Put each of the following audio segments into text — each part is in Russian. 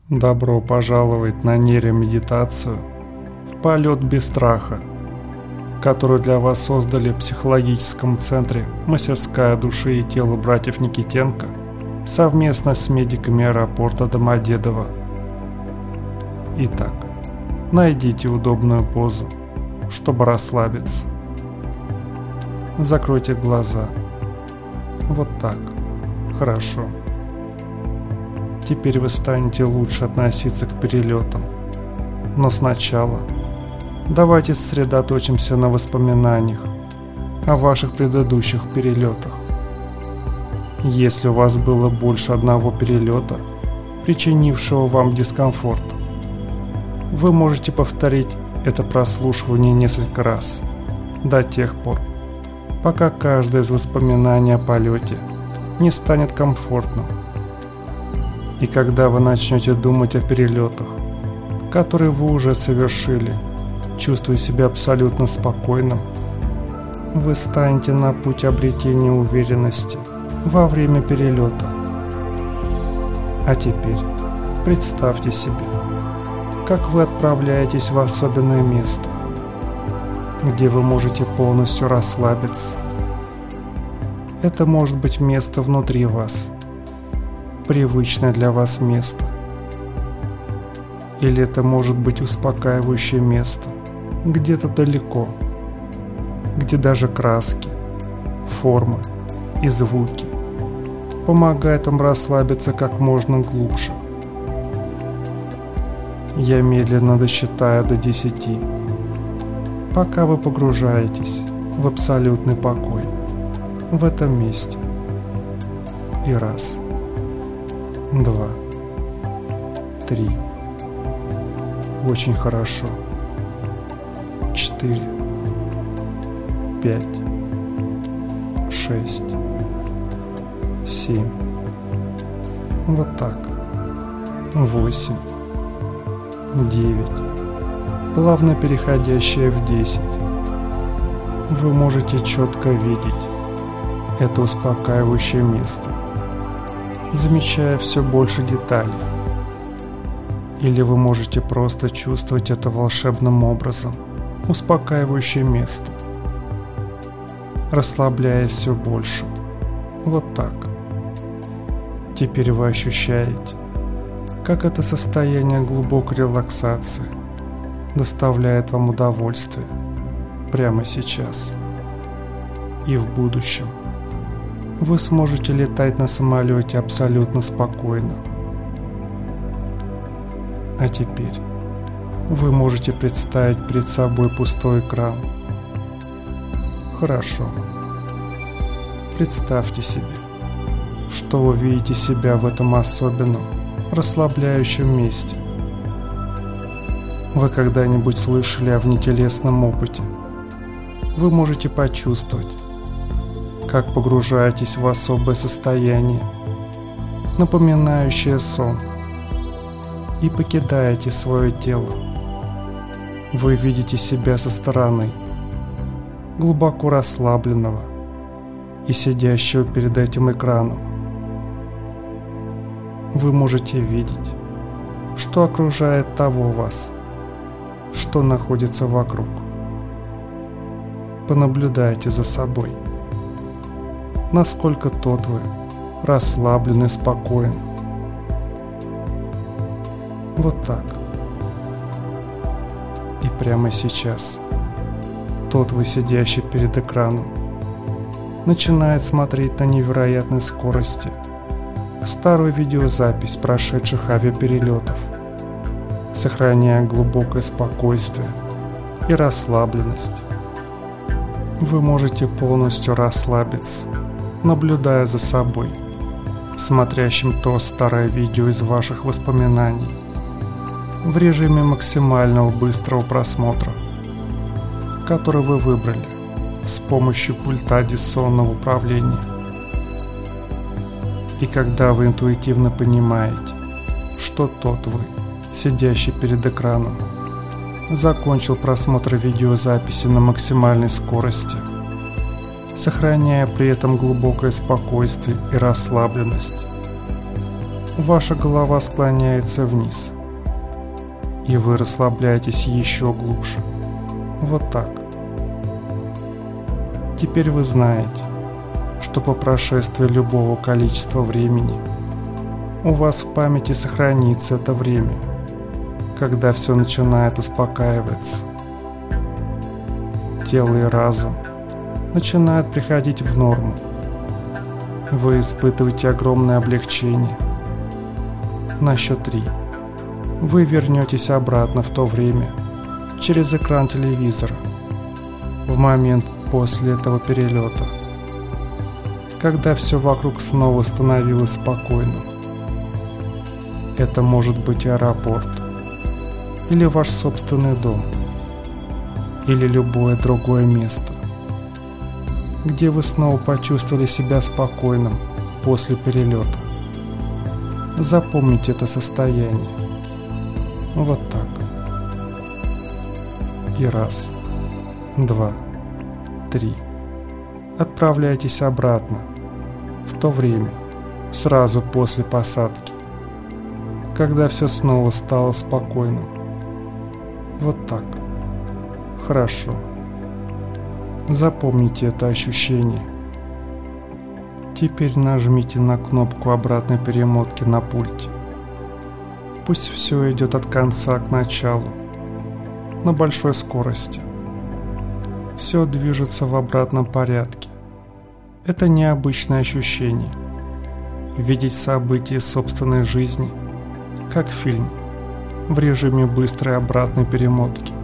Добро пожаловать на нейромедитацию в полет без страха, которую для вас создали в психологическом центре «Мастерская души и тела братьев Никитенко» совместно с медиками аэропорта Домодедово. Итак, найдите удобную позу, чтобы расслабиться. Закройте глаза. Вот так. Хорошо. Теперь вы станете лучше относиться к перелетам. Но сначала давайте сосредоточимся на воспоминаниях о ваших предыдущих перелетах. Если у вас было больше одного перелета, причинившего вам дискомфорт, вы можете повторить это прослушивание несколько раз, до тех пор, пока каждое из воспоминаний о полете не станет комфортным. И когда вы начнете думать о перелетах, которые вы уже совершили, чувствуя себя абсолютно спокойным, вы станете на путь обретения уверенности во время перелета. А теперь представьте себе, как вы отправляетесь в особенное место, где вы можете полностью расслабиться. Это может быть место внутри вас, привычное для вас место. Или это может быть успокаивающее место где-то далеко, где даже краски, формы и звуки помогают вам расслабиться как можно глубже. Я медленно досчитаю до 10, пока вы погружаетесь в абсолютный покой в этом месте. И 1, 2, 3. Очень хорошо. 4, 5, 6, 7. Вот так. 8, 9. Плавно переходящее в 10. Вы можете четко видеть это успокаивающее место, замечая все больше деталей. Или вы можете просто чувствовать это волшебным образом, успокаивающее место, расслабляясь все больше. Вот так. Теперь вы ощущаете, как это состояние глубокой релаксации доставляет вам удовольствие прямо сейчас и в будущем. Вы сможете летать на самолете абсолютно спокойно. А теперь вы можете представить перед собой пустой экран. Хорошо. Представьте себе, что вы видите себя в этом особенном, расслабляющем месте. Вы когда-нибудь слышали о внетелесном опыте? Вы можете почувствовать, как погружаетесь в особое состояние, напоминающее сон, и покидаете свое тело. Вы видите себя со стороны, глубоко расслабленного и сидящего перед этим экраном. Вы можете видеть, что окружает того вас, что находится вокруг. Понаблюдайте за собой, насколько тот вы расслаблен и спокоен. Вот так. И прямо сейчас тот вы, сидящий перед экраном, начинает смотреть на невероятной скорости старую видеозапись прошедших авиаперелетов, сохраняя глубокое спокойствие и расслабленность. Вы можете полностью расслабиться, наблюдая за собой, смотрящим то старое видео из ваших воспоминаний в режиме максимального быстрого просмотра, который вы выбрали с помощью пульта дистанционного управления. И когда вы интуитивно понимаете, что тот вы, сидящий перед экраном, закончил просмотр видеозаписи на максимальной скорости, сохраняя при этом глубокое спокойствие и расслабленность, ваша голова склоняется вниз, и вы расслабляетесь еще глубже. Вот так. Теперь вы знаете, что по прошествии любого количества времени у вас в памяти сохранится это время, когда все начинает успокаиваться. Тело и разум начинают приходить в норму. Вы испытываете огромное облегчение. На счет 3 вы вернетесь обратно в то время через экран телевизора в момент после этого перелета, когда все вокруг снова становилось спокойным. Это может быть аэропорт, или ваш собственный дом, или любое другое место, где вы снова почувствовали себя спокойным после перелета. Запомните это состояние. Вот так. И 1, 2, 3. Отправляйтесь обратно в то время, сразу после посадки, когда все снова стало спокойным. Вот так. Хорошо. Запомните это ощущение. Теперь нажмите на кнопку обратной перемотки на пульте. Пусть все идет от конца к началу, на большой скорости. Все движется в обратном порядке. Это необычное ощущение. Видеть события собственной жизни, как фильм, в режиме быстрой обратной перемотки.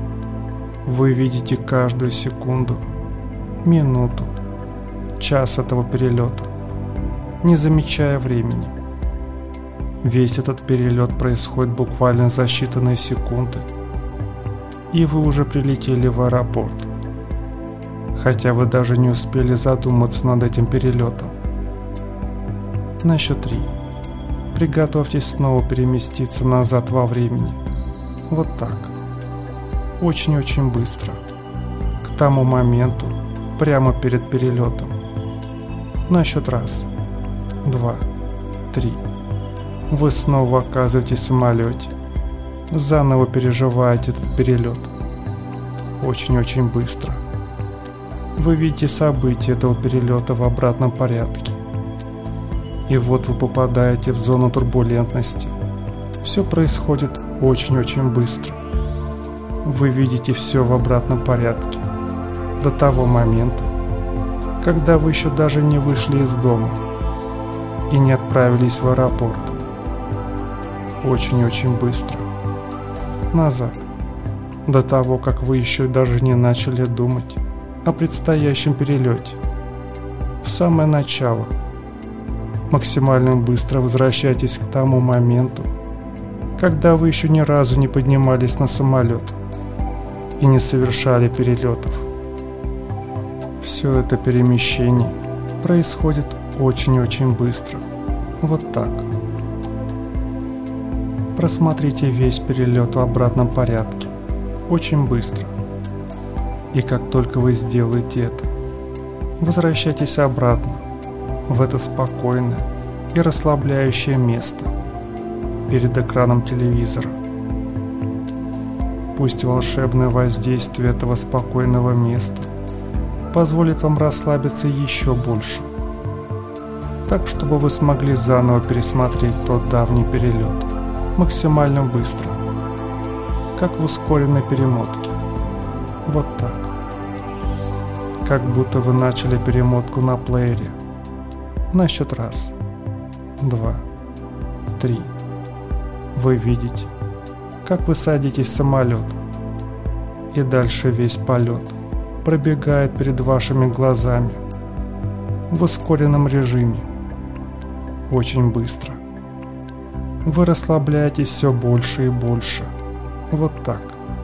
Вы видите каждую секунду, минуту, час этого перелета, не замечая времени. Весь этот перелет происходит буквально за считанные секунды, и вы уже прилетели в аэропорт, хотя вы даже не успели задуматься над этим перелетом. На счет 3 приготовьтесь снова переместиться назад во времени. Вот так. Очень-очень быстро. К тому моменту, прямо перед перелетом. На счет 1, 2, 3. Вы снова оказываетесь в самолете. Заново переживаете этот перелет. Очень-очень быстро. Вы видите события этого перелета в обратном порядке. И вот вы попадаете в зону турбулентности. Все происходит очень-очень быстро. Вы видите все в обратном порядке. До того момента, когда вы еще даже не вышли из дома и не отправились в аэропорт. Очень-очень быстро. Назад. До того, как вы еще даже не начали думать о предстоящем перелете. В самое начало. Максимально быстро возвращайтесь к тому моменту, когда вы еще ни разу не поднимались на самолет и не совершали перелетов. Все это перемещение происходит очень-очень быстро. Вот так. Просмотрите весь перелет в обратном порядке. Очень быстро. И как только вы сделаете это, возвращайтесь обратно в это спокойное и расслабляющее место перед экраном телевизора. Пусть волшебное воздействие этого спокойного места позволит вам расслабиться еще больше, так чтобы вы смогли заново пересмотреть тот давний перелет максимально быстро, как в ускоренной перемотке. Вот так. Как будто вы начали перемотку на плеере. На счет 1, 2, 3. Вы видите, как вы садитесь в самолет, и дальше весь полет пробегает перед вашими глазами в ускоренном режиме. Очень быстро. Вы расслабляетесь все больше и больше. Вот так.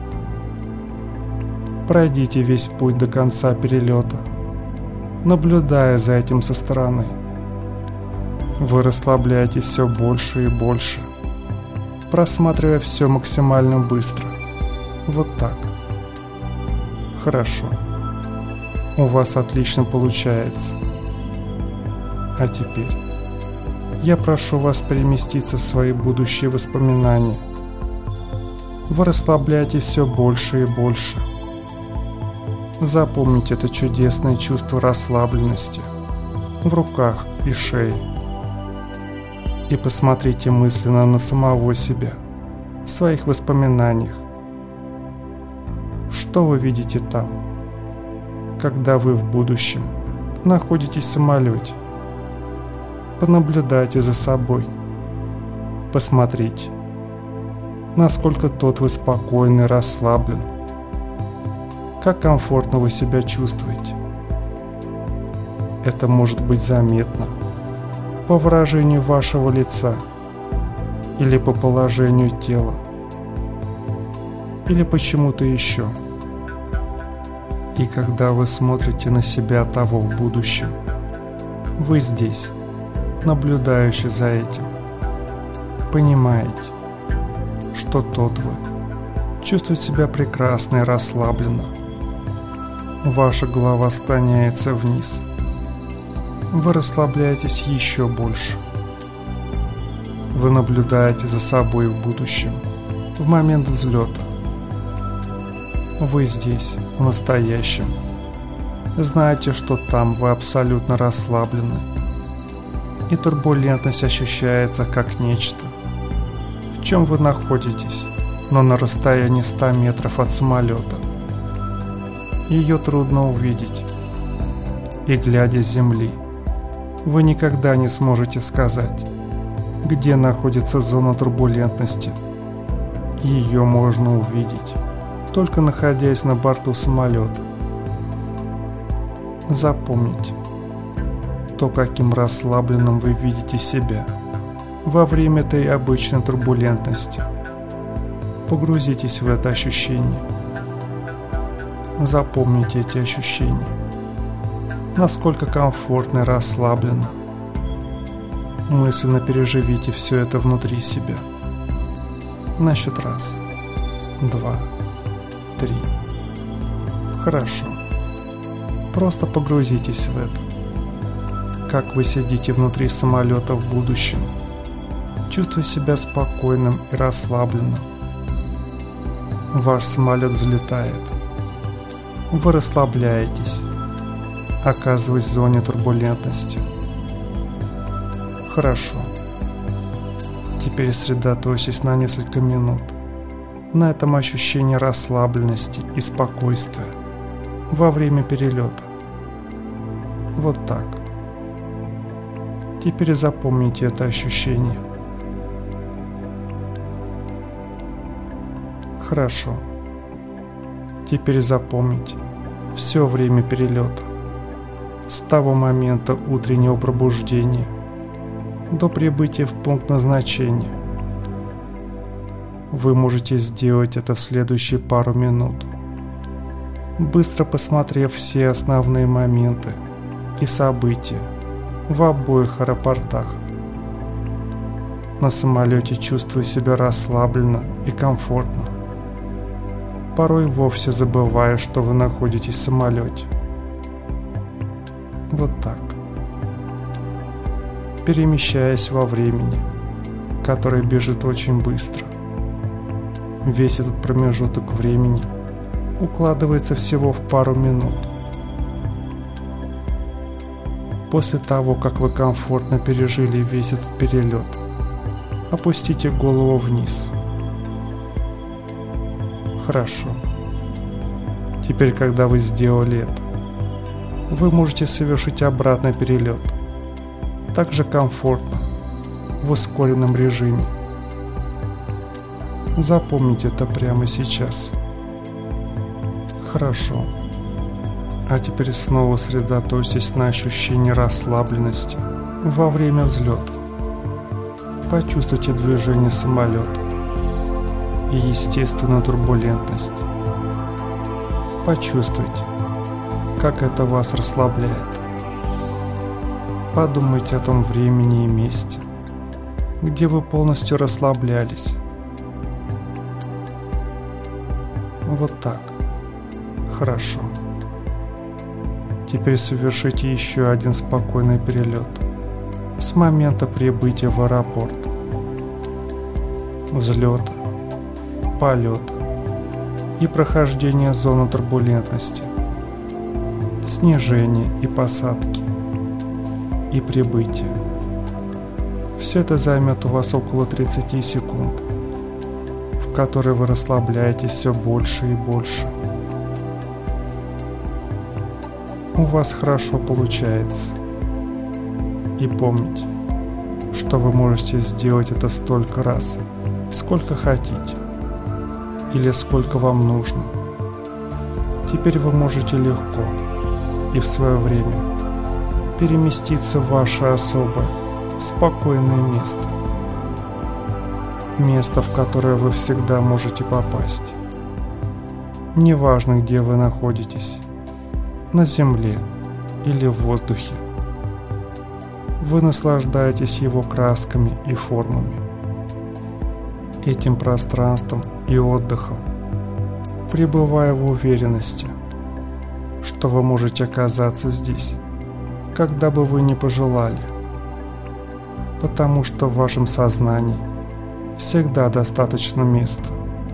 Пройдите весь путь до конца перелета, наблюдая за этим со стороны. Вы расслабляетесь все больше и больше, просматривая все максимально быстро. Вот так. Хорошо. У вас отлично получается. А теперь Я прошу вас переместиться в свои будущие воспоминания. Вы расслабляетесь все больше и больше. Запомните это чудесное чувство расслабленности в руках и шее. И посмотрите мысленно на самого себя, в своих воспоминаниях. Что вы видите там, когда вы в будущем находитесь в самолете? Понаблюдайте за собой. Посмотрите, насколько тот вы спокойный, расслаблен. Как комфортно вы себя чувствуете. Это может быть заметно по выражению вашего лица или по положению тела или почему-то еще. И когда вы смотрите на себя того в будущем, вы здесь, наблюдающий за этим, понимаете, что тот вы чувствует себя прекрасно и расслабленно. Ваша голова склоняется вниз. Вы расслабляетесь еще больше. Вы наблюдаете за собой в будущем, в момент взлета. Вы здесь, в настоящем. Знаете, что там вы абсолютно расслаблены. И турбулентность ощущается как нечто, в чем вы находитесь, но на расстоянии 100 метров от самолета. Ее трудно увидеть. И глядя с земли, вы никогда не сможете сказать, где находится зона турбулентности. Ее можно увидеть, только находясь на борту самолета. Запомните то, каким расслабленным вы видите себя во время этой обычной турбулентности. Погрузитесь в это ощущение. Запомните эти ощущения. Насколько комфортно и расслабленно. Мысленно переживите все это внутри себя. На счет 1, 2, 3. Хорошо. Просто погрузитесь в это. Как вы сидите внутри самолета в будущем, чувствуя себя спокойным и расслабленным. Ваш самолет взлетает. Вы расслабляетесь, оказываясь в зоне турбулентности. Хорошо. Теперь сосредоточьтесь на несколько минут на этом ощущении расслабленности и спокойствия во время перелета. Вот так. Теперь запомните это ощущение. Хорошо. Теперь запомните все время перелета, с того момента утреннего пробуждения до прибытия в пункт назначения. Вы можете сделать это в следующие пару минут, быстро посмотрев все основные моменты и события в обоих аэропортах. На самолете чувствуя себя расслабленно и комфортно, порой вовсе забывая, что вы находитесь в самолете. Вот так. Перемещаясь во времени, которое бежит очень быстро. Весь этот промежуток времени укладывается всего в пару минут. После того, как вы комфортно пережили весь этот перелет, опустите голову вниз. Хорошо. Теперь, когда вы сделали это, вы можете совершить обратный перелет. Также комфортно, в ускоренном режиме. Запомните это прямо сейчас. Хорошо. А теперь снова сосредоточьтесь на ощущении расслабленности во время взлета. Почувствуйте движение самолета и естественную турбулентность. Почувствуйте, как это вас расслабляет. Подумайте о том времени и месте, где вы полностью расслаблялись. Вот так. Хорошо. Теперь совершите еще один спокойный перелет с с момента прибытия в аэропорт, взлета, полета и прохождения зоны турбулентности, снижения и посадки и прибытия. Все это займет у вас около 30 секунд, в которые вы расслабляетесь все больше и больше. У вас хорошо получается. И помните, что вы можете сделать это столько раз, сколько хотите, или сколько вам нужно. Теперь вы можете легко и в свое время переместиться в ваше особое, спокойное место. Место, в которое вы всегда можете попасть. Неважно, где вы находитесь, на земле или в воздухе. Вы наслаждаетесь его красками и формами, этим пространством и отдыхом, пребывая в уверенности, что вы можете оказаться здесь, когда бы вы ни пожелали, потому что в вашем сознании всегда достаточно места.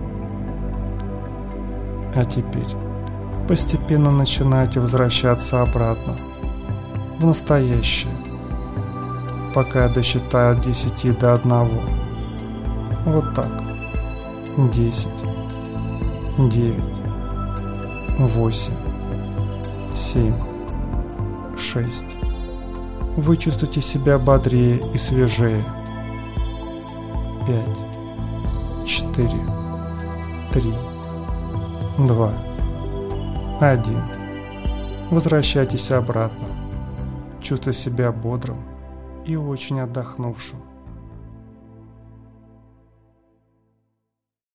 А теперь постепенно начинайте возвращаться обратно, в настоящее, пока я досчитаю от 10 до 1. Вот так. 10, 9, 8, 7, 6. Вы чувствуете себя бодрее и свежее. 5, 4, 3, 2, 1. Возвращайтесь обратно, чувствуя себя бодрым и очень отдохнувшим.